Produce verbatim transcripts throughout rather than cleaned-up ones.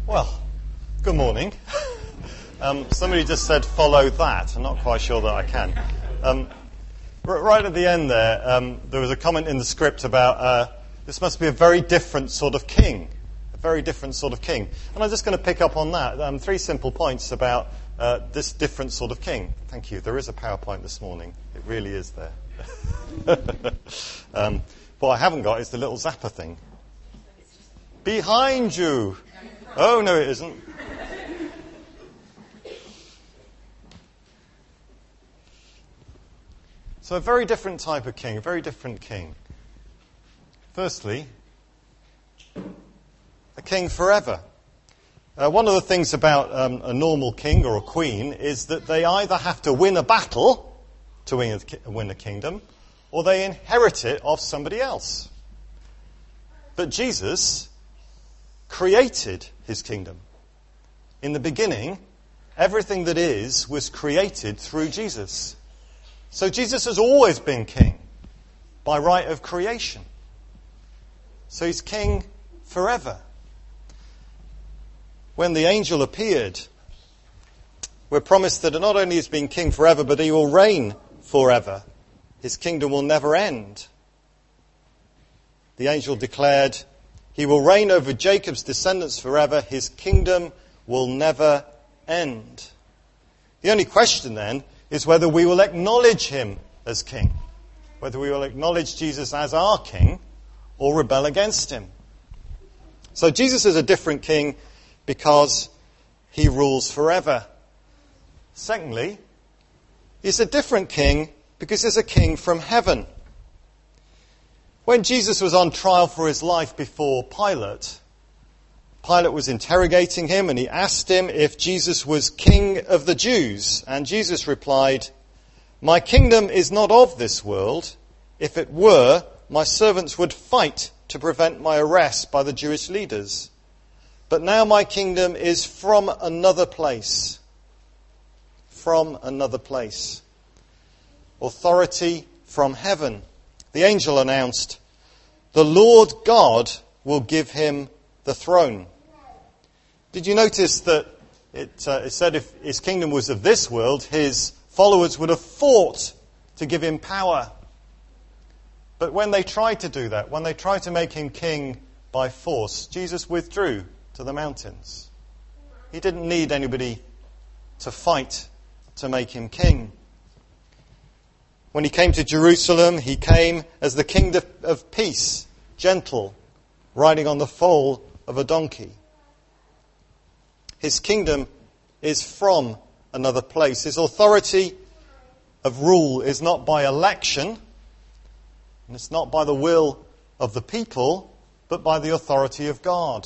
Well, good morning. Um, somebody just said follow that. I'm not quite sure that I can. Um, r- right at the end there, um, there was a comment in the script about uh, this must be a very different sort of king. A very different sort of king. And I'm just going to pick up on that. Um, three simple points about uh, this different sort of king. Thank you. There is a PowerPoint this morning. It really is there. um, what I haven't got is the little zapper thing. Behind you. Oh, no, it isn't. So a very different type of king, a very different king. Firstly, a king forever. Uh, one of the things about um, a normal king or a queen is that they either have to win a battle to win a, win a kingdom, or they inherit it off somebody else. But Jesus created his kingdom. In the beginning, everything that is was created through Jesus. So Jesus has always been king by right of creation. So he's king forever. When the angel appeared, we're promised that not only is he being king forever, but he will reign forever. His kingdom will never end. The angel declared, he will reign over Jacob's descendants forever. His kingdom will never end. The only question then is whether we will acknowledge him as king, whether we will acknowledge Jesus as our king or rebel against him. So Jesus is a different king because he rules forever. Secondly, he's a different king because he's a king from heaven. When Jesus was on trial for his life before Pilate, Pilate was interrogating him and he asked him if Jesus was king of the Jews. And Jesus replied, my kingdom is not of this world. If it were, my servants would fight to prevent my arrest by the Jewish leaders. But now my kingdom is from another place. From another place. Authority from heaven. The angel announced, the Lord God will give him the throne. Did you notice that it, uh, it said if his kingdom was of this world, his followers would have fought to give him power. But when they tried to do that, when they tried to make him king by force, Jesus withdrew to the mountains. He didn't need anybody to fight to make him king. When he came to Jerusalem, he came as the king of peace, gentle, riding on the foal of a donkey. His kingdom is from another place. His authority of rule is not by election, and it's not by the will of the people, but by the authority of God.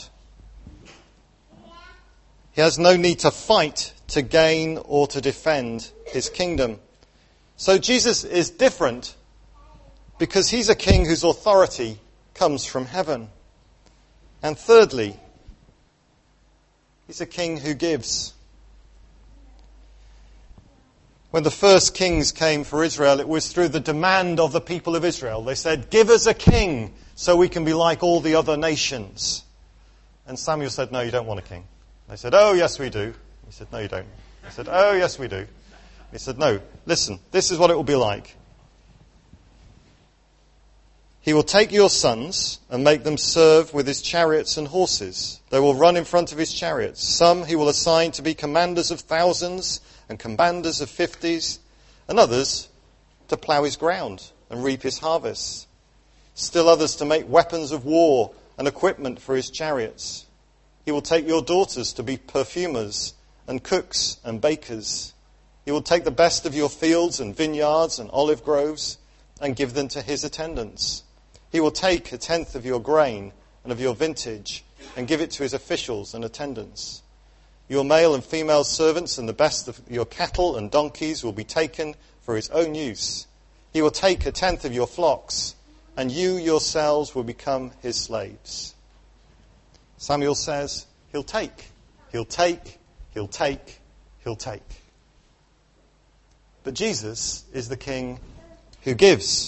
He has no need to fight to gain or to defend his kingdom. So Jesus is different because he's a king whose authority comes from heaven. And thirdly, he's a king who gives. When the first kings came for Israel, it was through the demand of the people of Israel. They said, give us a king so we can be like all the other nations. And Samuel said, no, you don't want a king. They said, oh, yes, we do. He said, no, you don't. He said, oh, yes, we do. He said, no, listen, this is what it will be like. He will take your sons and make them serve with his chariots and horses. They will run in front of his chariots. Some he will assign to be commanders of thousands and commanders of fifties, and others to plough his ground and reap his harvests. Still others to make weapons of war and equipment for his chariots. He will take your daughters to be perfumers and cooks and bakers. He will take the best of your fields and vineyards and olive groves and give them to his attendants. He will take a tenth of your grain and of your vintage and give it to his officials and attendants. Your male and female servants and the best of your cattle and donkeys will be taken for his own use. He will take a tenth of your flocks, and you yourselves will become his slaves. Samuel says, he'll take, he'll take, he'll take, he'll take. But Jesus is the king who gives.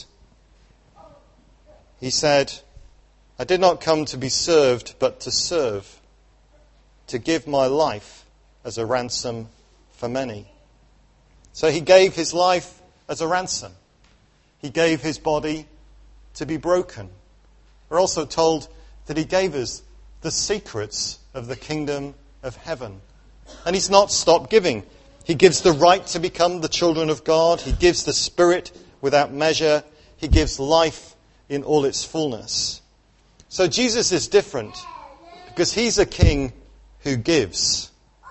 He said, I did not come to be served, but to serve. to give my life as a ransom for many. So he gave his life as a ransom. He gave his body to be broken. We're also told that he gave us the secrets of the kingdom of heaven. And he's not stopped giving. He gives the right to become the children of God. He gives the Spirit without measure. He gives life in all its fullness. So Jesus is different because he's a king who gives.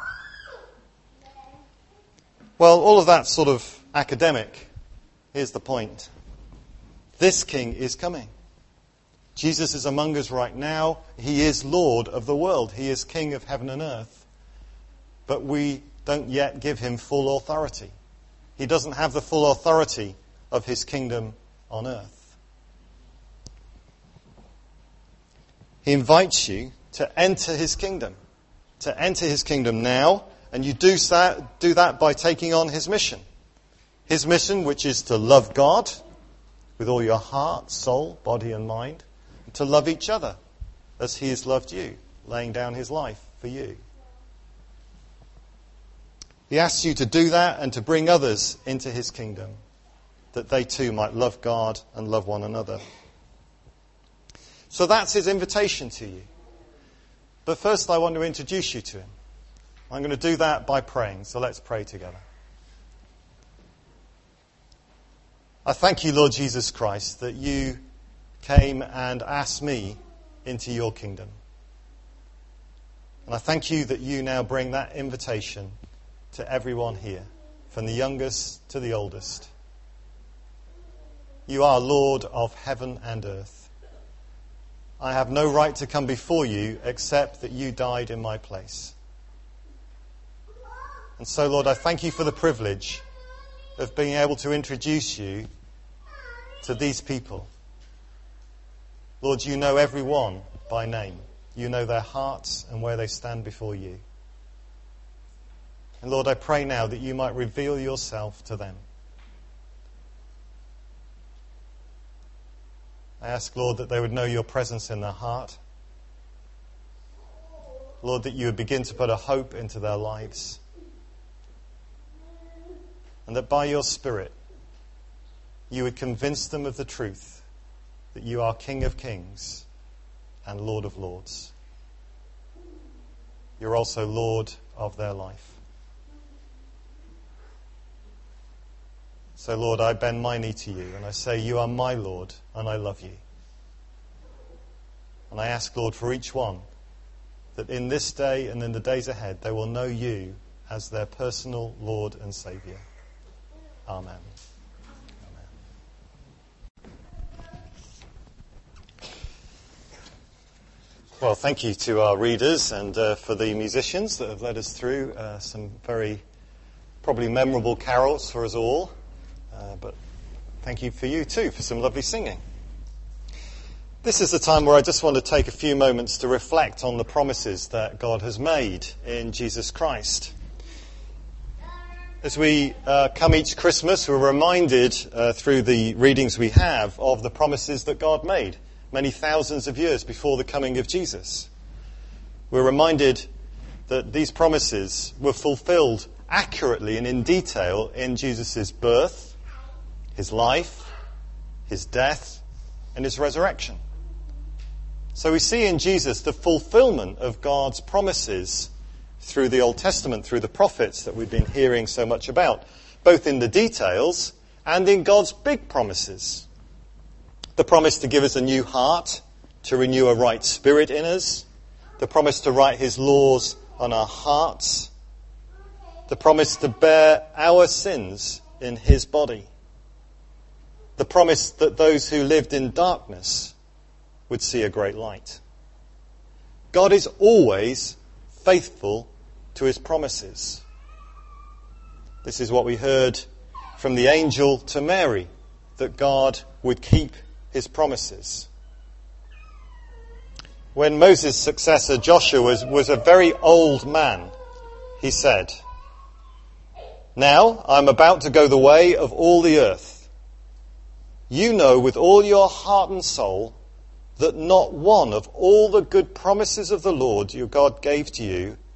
Well, all of that's sort of academic. Here's the point. This king is coming. Jesus is among us right now. He is Lord of the world. He is King of heaven and earth. But we don't yet give him full authority. He doesn't have the full authority of his kingdom on earth. He invites you to enter his kingdom. To enter his kingdom now. And you do that, do that by taking on his mission. His mission, which is to love God with all your heart, soul, body and mind. And to love each other as he has loved you, laying down his life for you. He asks you to do that and to bring others into his kingdom, that they too might love God and love one another. So that's his invitation to you. But first I want to introduce you to him. I'm going to do that by praying, so let's pray together. I thank you, Lord Jesus Christ, that you came and asked me into your kingdom. And I thank you that you now bring that invitation to everyone here, from the youngest to the oldest. You are Lord of heaven and earth. I have no right to come before you except that you died in my place. And so, Lord, I thank you for the privilege of being able to introduce you to these people. Lord, you know everyone by name. You know their hearts and where they stand before you. And Lord, I pray now that you might reveal yourself to them. I ask, Lord, that they would know your presence in their heart. Lord, that you would begin to put a hope into their lives. And that by your Spirit, you would convince them of the truth that you are King of Kings and Lord of Lords. You're also Lord of their life. So, Lord, I bend my knee to you and I say, you are my Lord and I love you. And I ask, Lord, for each one, that in this day and in the days ahead, they will know you as their personal Lord and Saviour. Amen. Amen. Well, thank you to our readers and uh, for the musicians that have led us through uh, some very probably memorable carols for us all. Uh, but thank you for you too for some lovely singing. This is the time where I just want to take a few moments to reflect on the promises that God has made in Jesus Christ. As we uh, come each Christmas, we're reminded uh, through the readings we have of the promises that God made many thousands of years before the coming of Jesus. We're reminded that these promises were fulfilled accurately and in detail in Jesus' birth, his life, his death, and his resurrection. So we see in Jesus the fulfillment of God's promises through the Old Testament, through the prophets that we've been hearing so much about, both in the details and in God's big promises. The promise to give us a new heart, to renew a right spirit in us, the promise to write his laws on our hearts, the promise to bear our sins in his body, the promise that those who lived in darkness would see a great light. God is always faithful to his promises. This is what we heard from the angel to Mary, that God would keep his promises. When Moses' successor Joshua was, was a very old man, he said, "Now I'm about to go the way of all the earth. You know with all your heart and soul that not one of all the good promises of the Lord your God gave to you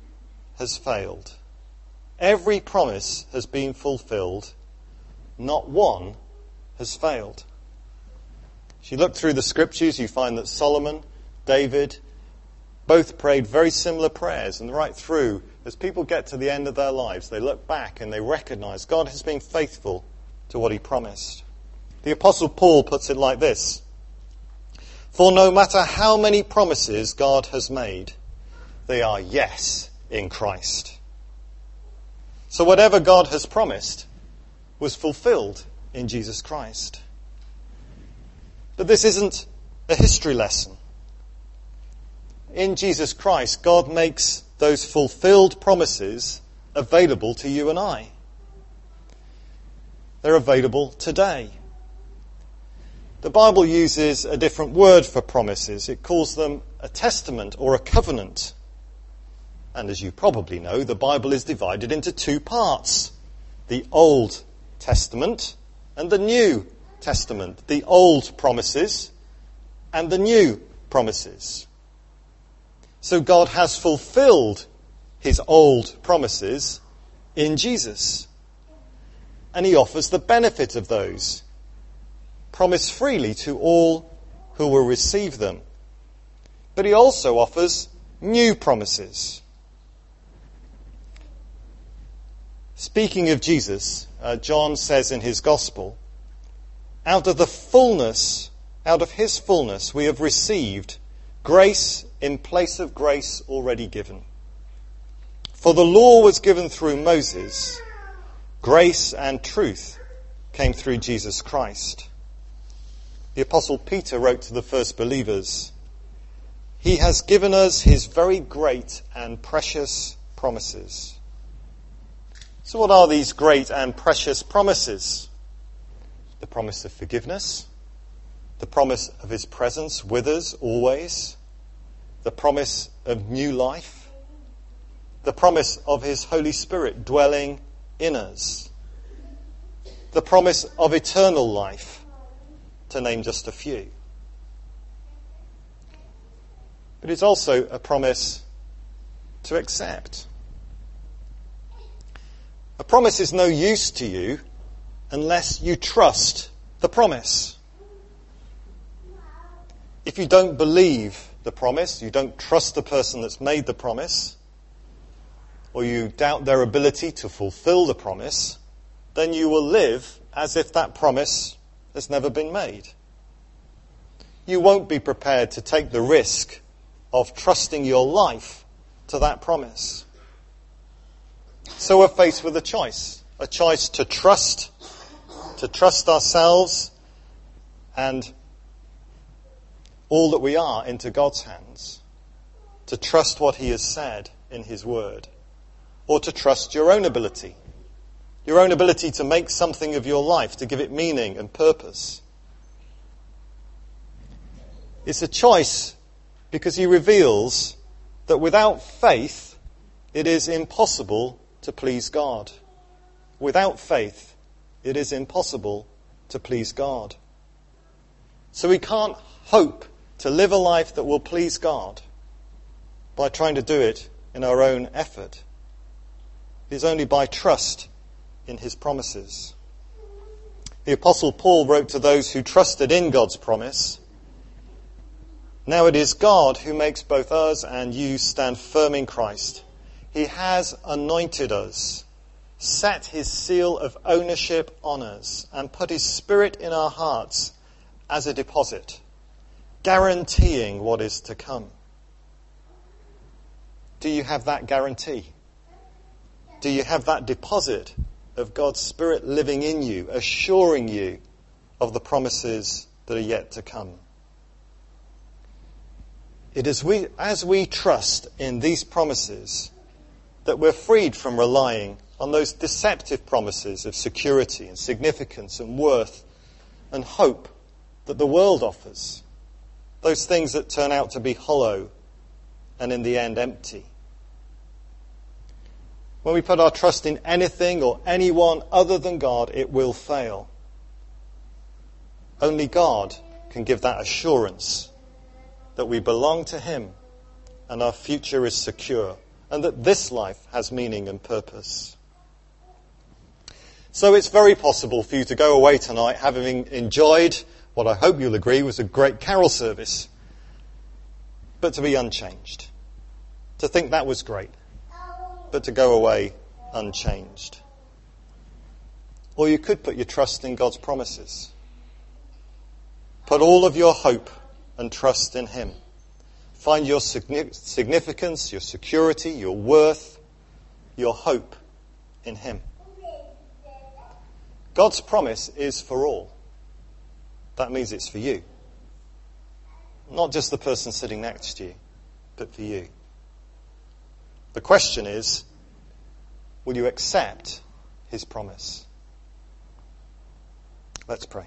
has failed. Every promise has been fulfilled. Not one has failed. If you look through the scriptures, you find that Solomon, David, both prayed very similar prayers. And right through, as people get to the end of their lives, they look back and they recognize God has been faithful to what he promised. The Apostle Paul puts it like this: "For no matter how many promises God has made, they are yes in Christ." So whatever God has promised was fulfilled in Jesus Christ. But this isn't a history lesson. In Jesus Christ, God makes those fulfilled promises available to you and I. They're available today. The Bible uses a different word for promises. It calls them a testament or a covenant. And as you probably know, the Bible is divided into two parts: the Old Testament and the New Testament. The old promises and the new promises. So God has fulfilled his old promises in Jesus. And he offers the benefit of those, promised freely to all who will receive them. But he also offers new promises. Speaking of Jesus, uh, John says in his gospel, out of the fullness, out of his fullness, we have received grace in place of grace already given. For the law was given through Moses, grace and truth came through Jesus Christ. The Apostle Peter wrote to the first believers, he has given us his very great and precious promises. So what are these great and precious promises? The promise of forgiveness, the promise of his presence with us always, the promise of new life, the promise of his Holy Spirit dwelling in us, the promise of eternal life, to name just a few. But it's also a promise to accept. A promise is no use to you unless you trust the promise. If you don't believe the promise, you don't trust the person that's made the promise, or you doubt their ability to fulfill the promise, then you will live as if that promise has never been made. You won't be prepared to take the risk of trusting your life to that promise. So we're faced with a choice, a choice to trust, to trust ourselves and all that we are into God's hands, to trust what he has said in his word, or to trust your own ability, your own ability to make something of your life, to give it meaning and purpose. It's a choice because he reveals that without faith, it is impossible to please God. Without faith, it is impossible to please God. So we can't hope to live a life that will please God by trying to do it in our own effort. It is only by trust in his promises. The Apostle Paul wrote to those who trusted in God's promise, now it is God who makes both us and you stand firm in Christ. He has anointed us, set his seal of ownership on us, and put his Spirit in our hearts as a deposit, guaranteeing what is to come. Do you have that guarantee? Do you have that deposit of God's Spirit living in you, assuring you of the promises that are yet to come? It is we, as we trust in these promises that we're freed from relying on those deceptive promises of security and significance and worth and hope that the world offers. Those things that turn out to be hollow and in the end empty. When we put our trust in anything or anyone other than God, it will fail. Only God can give that assurance that we belong to him and our future is secure. and that this life has meaning and purpose. So it's very possible for you to go away tonight having enjoyed what I hope you'll agree was a great carol service, but to be unchanged. To think that was great, but to go away unchanged. Or you could put your trust in God's promises. Put all of your hope and trust in Him. Find your significance, your security, your worth, your hope in Him. God's promise is for all. That means it's for you. Not just the person sitting next to you, but for you. The question is, will you accept His promise? Let's pray.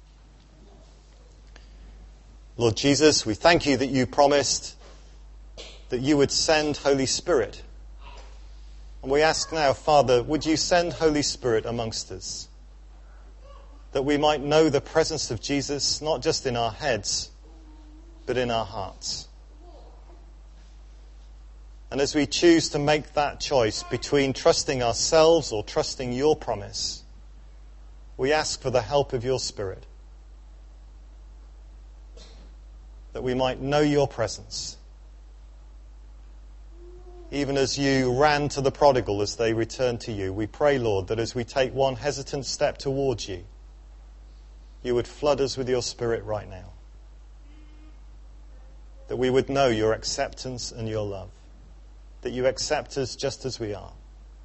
Lord Jesus, we thank you that you promised that you would send Holy Spirit. And we ask now, Father, would you send Holy Spirit amongst us? That we might know the presence of Jesus, not just in our heads, but in our hearts. And as we choose to make that choice between trusting ourselves or trusting your promise, we ask for the help of your Spirit, that we might know your presence. Even as you ran to the prodigal as they returned to you, we pray, Lord, that as we take one hesitant step towards you, you would flood us with your Spirit right now. That we would know your acceptance and your love. That you accept us just as we are.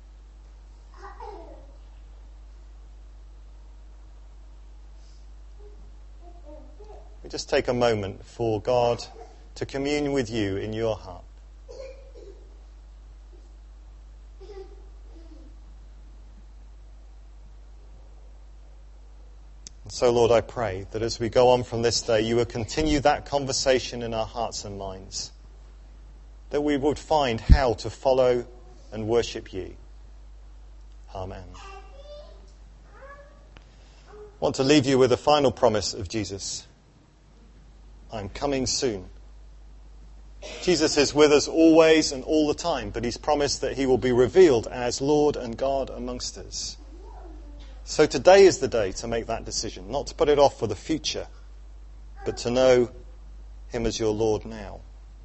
We just take a moment for God to commune with you in your heart. And so, Lord, I pray that as we go on from this day, you will continue that conversation in our hearts and minds. That we would find how to follow and worship you. Amen. I want to leave you with a final promise of Jesus. I'm coming soon. Jesus is with us always and all the time, but he's promised that he will be revealed as Lord and God amongst us. So today is the day to make that decision, not to put it off for the future, but to know him as your Lord now.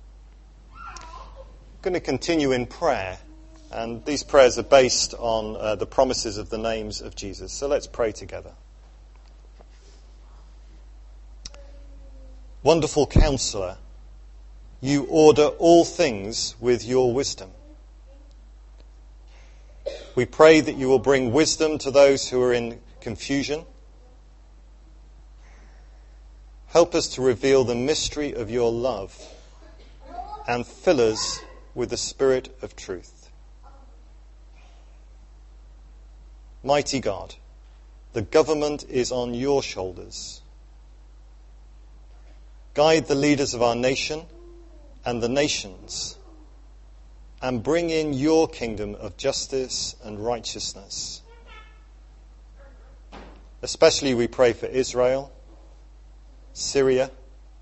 I'm going to continue in prayer, and these prayers are based on uh, the promises of the names of Jesus. So let's pray together. Wonderful Counselor, you order all things with your wisdom. We pray that you will bring wisdom to those who are in confusion. Help us to reveal the mystery of your love and fill us with the Spirit of truth. Mighty God, the government is on your shoulders. Guide the leaders of our nation and the nations, and bring in your kingdom of justice and righteousness. Especially we pray for Israel, Syria,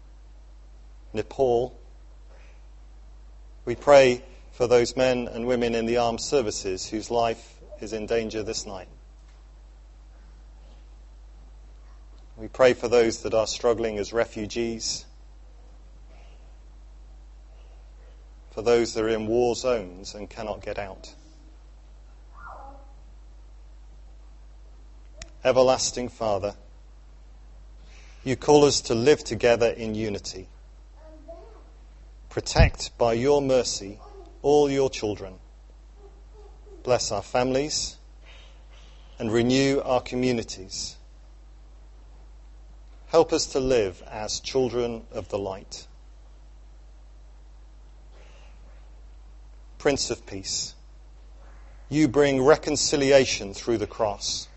Nepal. We pray for those men and women in the armed services whose life is in danger this night. We pray for those that are struggling as refugees, for those that are in war zones and cannot get out. Everlasting Father, you call us to live together in unity. Protect by your mercy all your children. Bless our families and renew our communities. Help us to live as children of the light. Prince of Peace, you bring reconciliation through the cross.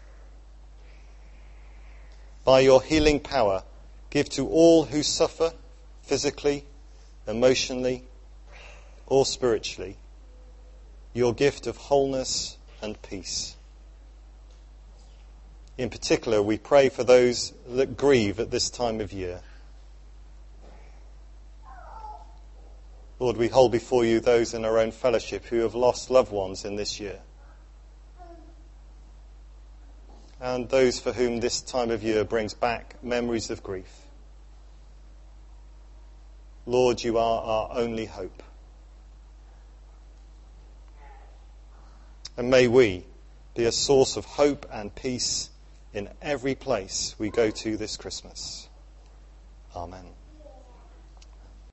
By your healing power, give to all who suffer physically, emotionally, or spiritually, your gift of wholeness and peace. In particular, we pray for those that grieve at this time of year. Lord, we hold before you those in our own fellowship who have lost loved ones in this year, and those for whom this time of year brings back memories of grief. Lord, you are our only hope. And may we be a source of hope and peace in every place we go to this Christmas. Amen.